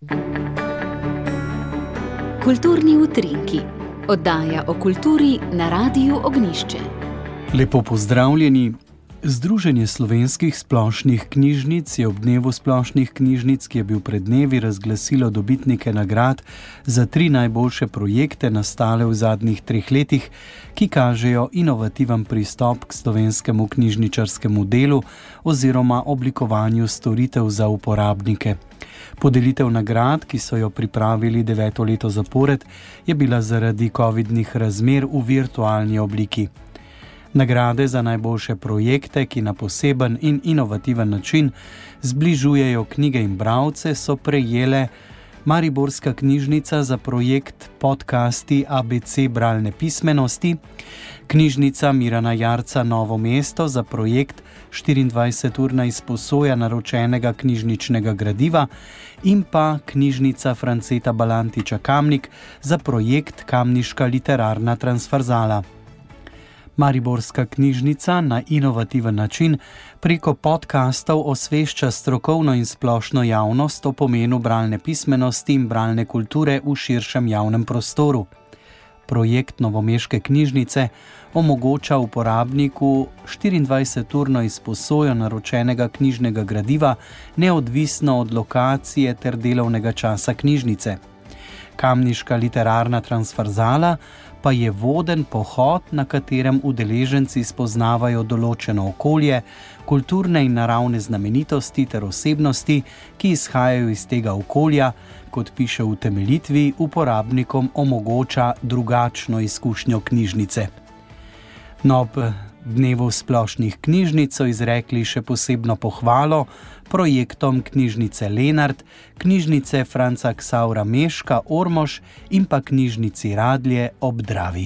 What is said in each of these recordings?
Kulturni utrinki. Oddaja o kulturi na Radiu Ognjišče. Lepo pozdravljeni. Združenje slovenskih splošnih knjižnic je ob dnevu splošnih knjižnic, ki je bil pred dnevi, razglasilo dobitnike nagrad za 3 najboljše projekte, nastale v zadnjih 3 letih, ki kažejo inovativen pristop k slovenskemu knjižničarskemu delu oziroma oblikovanju storitev za uporabnike. Podelitev nagrad, ki so jo pripravili 9. leto zapored, je bila zaradi covidnih razmer v virtualni obliki. Nagrade za najboljše projekte, ki na poseben in inovativen način zbližujejo knjige in bralce, so prejele Mariborska knjižnica za projekt Podcasti ABC bralne pismenosti, Knjižnica Mirana Jarca Novo mesto za projekt 24-urna izposoja naročenega knjižničnega gradiva in pa Knjižnica Franceta Balantiča Kamnik za projekt Kamniška literarna transverzala. Mariborska knjižnica na inovativen način preko podkastov osvešča strokovno in splošno javnost o pomenu bralne pismenosti in bralne kulture v širšem javnem prostoru. Projekt novomeške knjižnice omogoča uporabniku 24-urno izposojo naročenega knjižnega gradiva neodvisno od lokacije ter delovnega časa knjižnice. Kamniška literarna transverzala pa je voden pohod, na katerem udeleženci spoznavajo določeno okolje, kulturne in naravne znamenitosti ter osebnosti, ki izhajajo iz tega okolja, kot piše v utemeljitvi, uporabnikom omogoča drugačno izkušnjo knjižnice. Ob dnevu splošnih knjižnic so izrekli še posebno pohvalo projektom knjižnice Lenart, knjižnice Franca Ksavra Meška Ormož in pa knjižnici Radlje ob Dravi.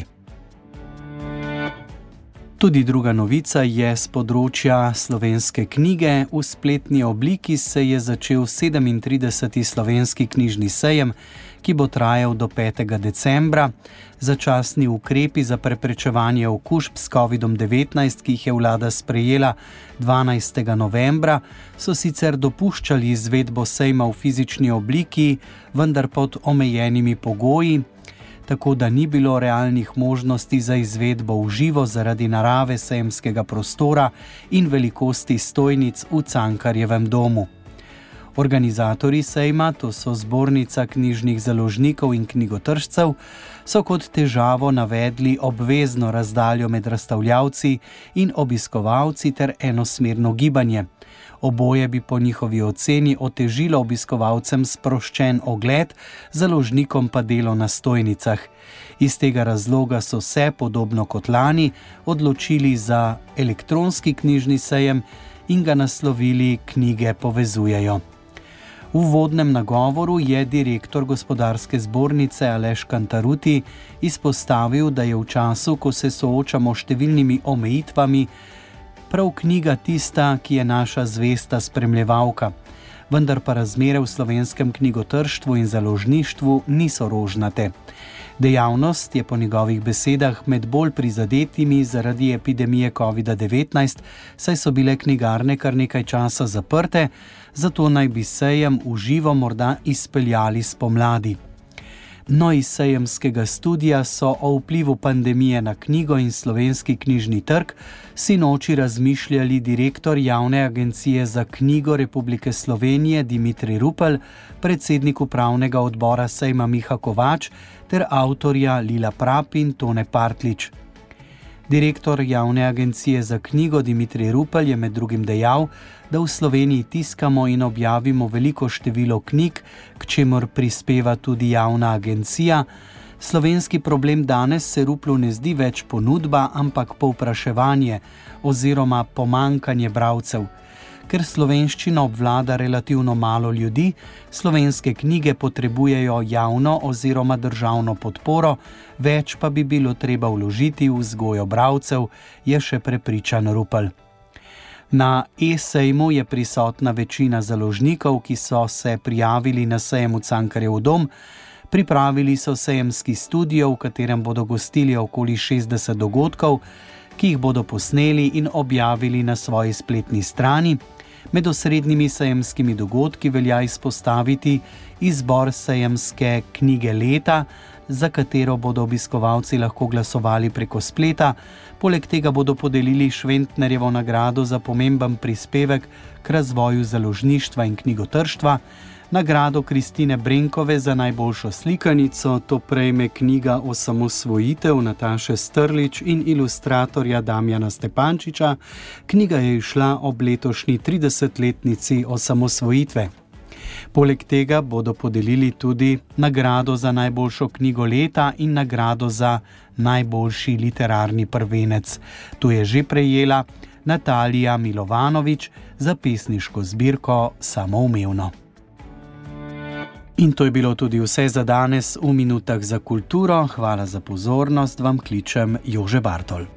Tudi druga novica je z področja slovenske knjige. V spletni obliki se je začel 37. slovenski knjižni sejem, ki bo trajal do 5. decembra. Začasni ukrepi za preprečevanje okužb s COVID-19, ki jih je vlada sprejela 12. novembra, so sicer dopuščali izvedbo sejma v fizični obliki, vendar pod omejenimi pogoji, tako da ni bilo realnih možnosti za izvedbo v živo zaradi narave sejemskega prostora in velikosti stojnic v Cankarjevem domu. Organizatorji sejma, to so Zbornica knjižnih založnikov in knjigotržcev, so kot težavo navedli obvezno razdaljo med razstavljavci in obiskovalci ter enosmerno gibanje. Oboje bi po njihovi oceni otežilo obiskovalcem sproščen ogled, založnikom pa delo na stojnicah. Iz tega razloga so se, podobno kot lani, odločili za elektronski knjižni sejem in ga naslovili Knjige povezujejo. V uvodnem nagovoru je direktor Gospodarske zbornice Aleš Kantaruti izpostavil, da je v času, ko se soočamo s številnimi omejitvami, prav knjiga tista, ki je naša zvesta spremljevalka. Vendar pa razmere v slovenskem knjigotrštvu in založništvu niso rožnate. Dejavnost je po njegovih besedah med bolj prizadetimi zaradi epidemije COVID-19, saj so bile knjigarne kar nekaj časa zaprte, zato naj bi sejem v živo morda izpeljali spomladi. Iz sejemskega studija so o vplivu pandemije na knjigo in slovenski knjižni trg sinoči razmišljali direktor Javne agencije za knjigo Republike Slovenije Dimitrij Rupel, predsednik upravnega odbora sejma Miha Kovač ter avtorja Lila Prap in Tone Partlič. Direktor Javne agencije za knjigo Dimitrij Rupel je med drugim dejal, da v Sloveniji tiskamo in objavimo veliko število knjig, k čemur prispeva tudi javna agencija. Slovenski problem danes se Ruplu ne zdi več ponudba, ampak povpraševanje oziroma pomanjkanje bralcev. Ker slovenščino obvlada relativno malo ljudi, slovenske knjige potrebujejo javno oziroma državno podporo, več pa bi bilo treba vložiti v vzgojo bralcev, je še prepričan Rupel. Na e-sejmu je prisotna večina založnikov, ki so se prijavili na sejem v Cankarjev dom. Pripravili so sejemski studio, v katerem bodo gostili okoli 60 dogodkov, ki jih bodo posneli in objavili na svoji spletni strani. Med osrednjimi sejemskimi dogodki velja izpostaviti izbor sejemske knjige leta, za katero bodo obiskovalci lahko glasovali preko spleta. Poleg tega bodo podelili Šventnerjevo nagrado za pomemben prispevek k razvoju založništva in knjigotrštva, nagrado Kristine Brenkove za najboljšo slikanico, to prejme knjiga Osamosvojitev Nataše Strlič in ilustratorja Damjana Stepančiča. Knjiga je izšla ob letošnji 30-letnici osamosvojitve. Poleg tega bodo podelili tudi nagrado za najboljšo knjigo leta in nagrado za najboljši literarni prvenec. To je že prejela Natalija Milovanovič za pesniško zbirko Samoumevno. In to je bilo tudi vse za danes v Minutah za kulturo. Hvala za pozornost, vam kličem Jože Bartol.